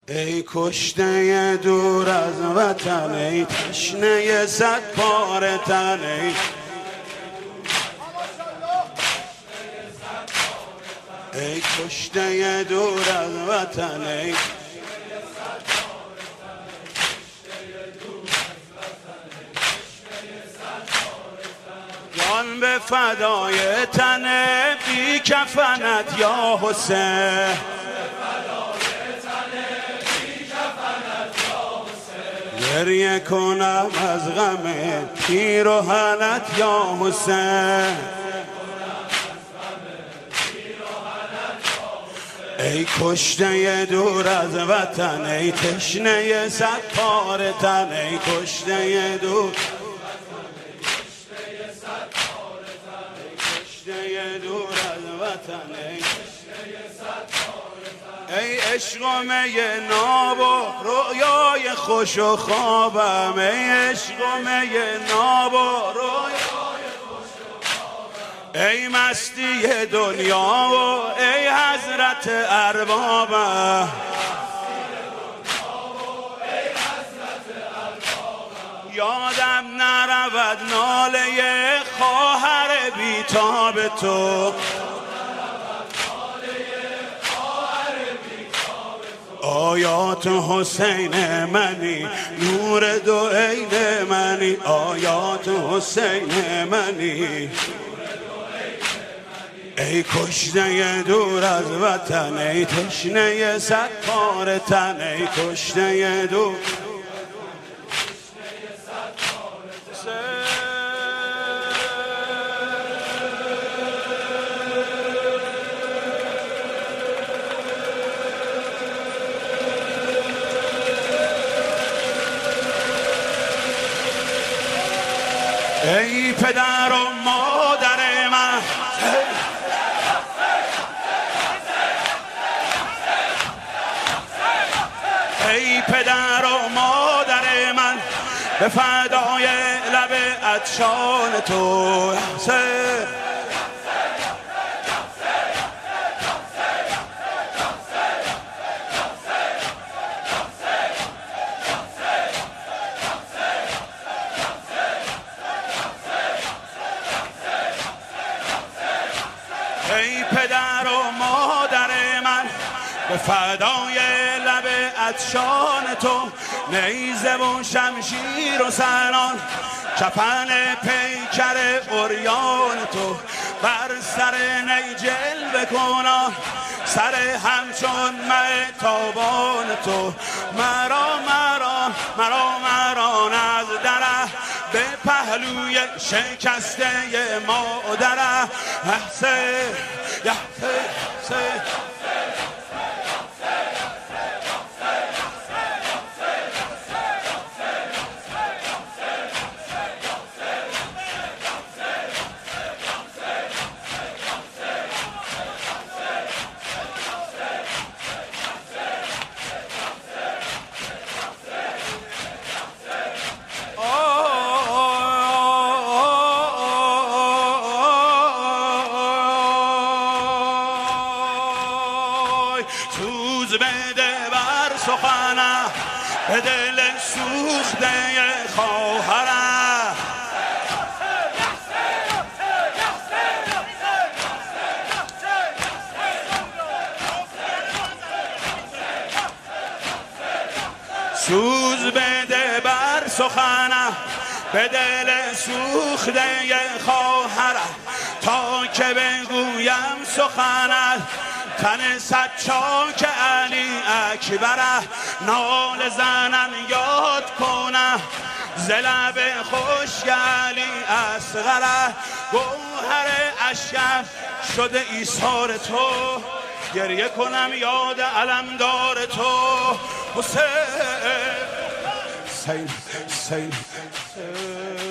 ای کشته دور از وطن، ای تشنه صد پاره تن، ای کشته دور از وطن، جان به فدای تن بی کفنت یا حسین، گریه کنم از غم پیراهنت یا حسین، ای کشته دور از وطن، ای تشنه صد پاره تن، ای کشته دور، کشته دور از وطن، ای عشق و می ناب و رویای خوش و خوابم، ای عشق و می ناب و رویای خوش و خوابم، ای مستی دنیا و ای حضرت اربابم، یادم نرود ناله خواهر بیتاب تو، آیات حسین منی نور دو عین منی، آیات حسین منی، ای کشته دور از وطن، ای تشنه صد پاره تن، ای کشته دور، ای پدر و مادر من، ای پدر و مادر من، به فدای لب عطشان تو، ای پدر و مادر من، به فدای لب عطشان تو، نیزه و شمشیر و سنان، کفن پیکر عریان تو، بر سر نی جلوه کنان، سر همچون مه تابان تو، مران از دره به پهلوی شکسته مادره، سوز بده بر سخنه به دل سوخته خواهرم، سوز بده بر سخنه به دل سوخته خواهرم، تا که بگویم سخنت تن صد چاک علی اکبره، نال زنن یاد کنه ز لب خشک علی اصغره، گوهر اشکم شده ایثار تو، گریه کنم یاد علمدار تو، حسین